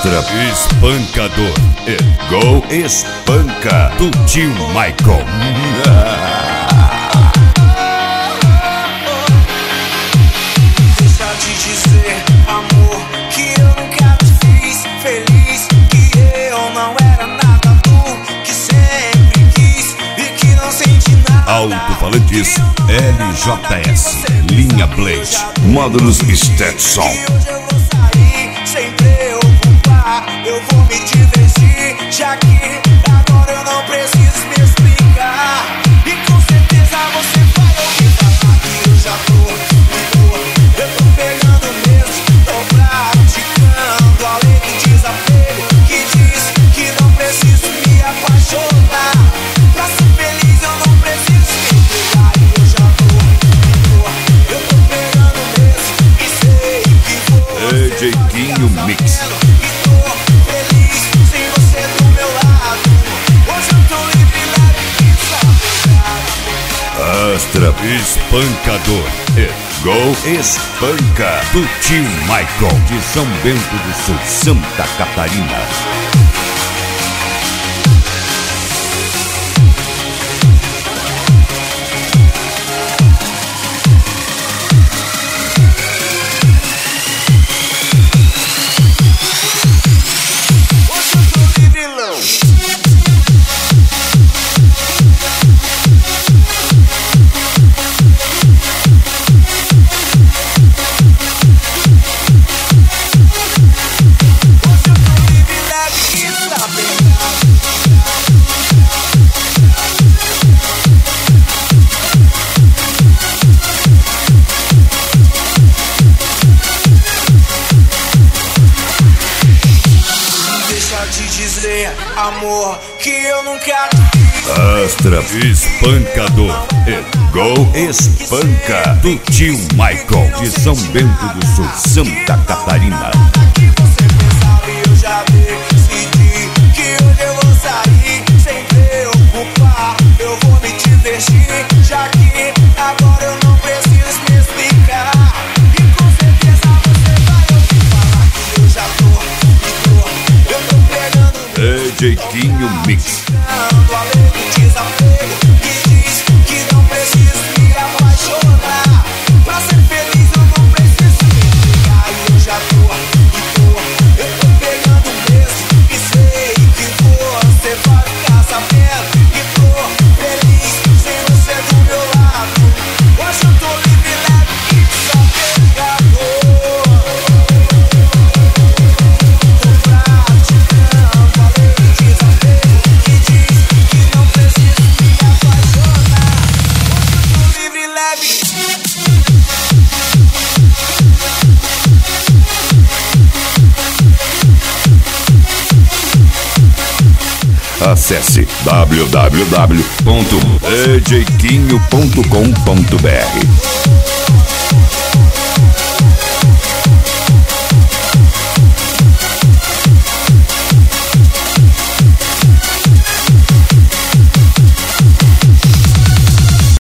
Astra Espancador e Go Espanca do tio Michael. Deixa de dizer, amor, que eu nunca te fiz feliz, que eu não era nada do que sempre quis e que não senti nada. Alto-falantes LJS, linha Blade, módulos Stetson. Hoje eu vou sair sem preocupar, eu vou me divertir, já que agora eu não preciso me explicar. E com certeza você vai ouvir falar que eu já tô pegando mesmo, tô praticando a lei do desapego, que diz que não preciso me apaixonar. Pra ser feliz eu não preciso me entregar. E eu já tô pegando mesmo, e sei que vou DJ Quinho Mix. e tô feliz sem você do meu lado. Hoje eu tô livre, leve e só pegado. Astra Espancador e Go Espanca do tio Michael de São Bento do Sul, Santa Catarina. Hoje eu tô livre, não. Hoje eu tô livre, leve e tá pegado. Deixa de dizer, amor, que eu nunca te fiz. Astra Espancador e Go Espanca do tio Michael de São Bento do Sul, Santa Catarina. Que você pensava e eu já decidi que hoje eu vou sair sem preocupar, eu vou me divertir, já que agora eu não preciso me explicar. E com certeza você vai ouvir falar que eu já tô pegando DJ Quinho Mix. a lei do desapego, que diz que não preciso me apaixonar. Pra ser feliz eu não preciso me entregar. E eu já tô pegando mesmo, e sei que você vai ficar sabendo que tô feliz sem você do meu lado. Hoje eu tô livre, leve e só pegado. Tô praticando a lei do desapego, que diz que não preciso me apaixonar. Hoje eu tô livre, leve. Acesse www.djquinho.com.br.